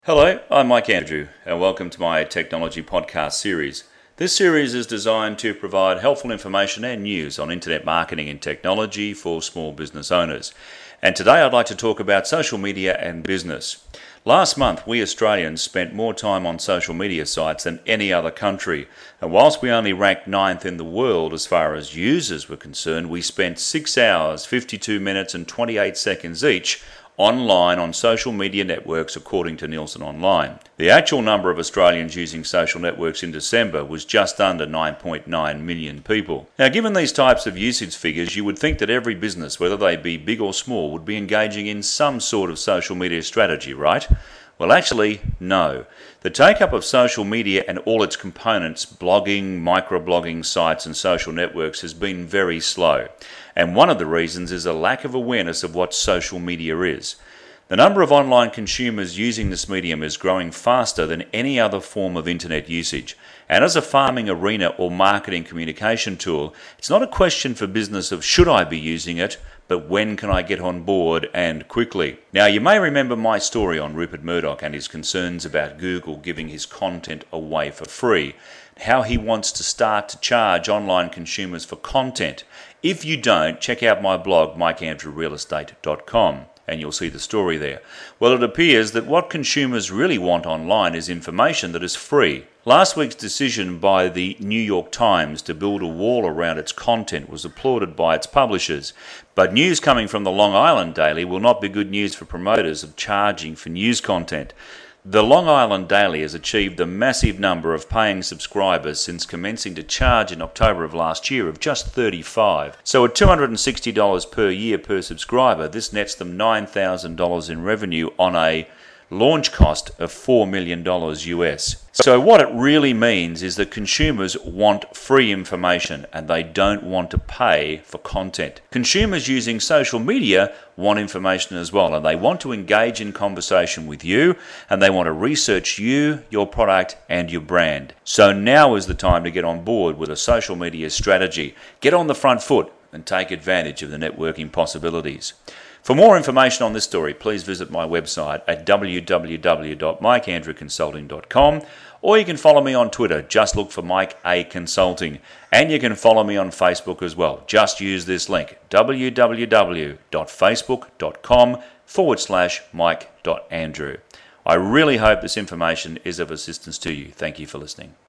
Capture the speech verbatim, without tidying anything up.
Hello, I'm Mike Andrew, and welcome to my technology podcast series. This series is designed to provide helpful information and news on internet marketing and technology for small business owners. And today I'd like to talk about social media and business. Last month, we Australians spent more time on social media sites than any other country. And whilst we only ranked ninth in the world as far as users were concerned, we spent six hours, fifty-two minutes and twenty-eight seconds each online on social media networks according to Nielsen Online. The actual number of Australians using social networks in December was just under nine point nine million people. Now, given these types of usage figures, you would think that every business, whether they be big or small, would be engaging in some sort of social media strategy, right? Well, actually, no. The take-up of social media and all its components, blogging, microblogging sites and social networks, has been very slow. And one of the reasons is a lack of awareness of what social media is. The number of online consumers using this medium is growing faster than any other form of internet usage. And as a farming arena or marketing communication tool, it's not a question for business of should I be using it, but when can I get on board and quickly. Now, you may remember my story on Rupert Murdoch and his concerns about Google giving his content away for free, how he wants to start to charge online consumers for content. If you don't, check out my blog, mike andrew real estate dot com. And you'll see the story there. Well, it appears that what consumers really want online is information that is free. Last week's decision by the New York Times to build a wall around its content was applauded by its publishers. But news coming from the Long Island Daily will not be good news for promoters of charging for news content. The Long Island Daily has achieved a massive number of paying subscribers since commencing to charge in October of last year of just thirty-five. So at two hundred sixty dollars per year per subscriber, this nets them nine thousand dollars in revenue on a launch cost of four million dollars U S. So what it really means is that consumers want free information and they don't want to pay for content. Consumers using social media want information as well, and they want to engage in conversation with you, and they want to research you, your product and your brand. So now is the time to get on board with a social media strategy. Get on the front foot and take advantage of the networking possibilities. For more information on this story, please visit my website at w w w dot mike andrew consulting dot com, or you can follow me on Twitter. Just look for Mike A Consulting. And you can follow me on Facebook as well. Just use this link, w w w dot facebook dot com forward slash mike dot andrew. I really hope this information is of assistance to you. Thank you for listening.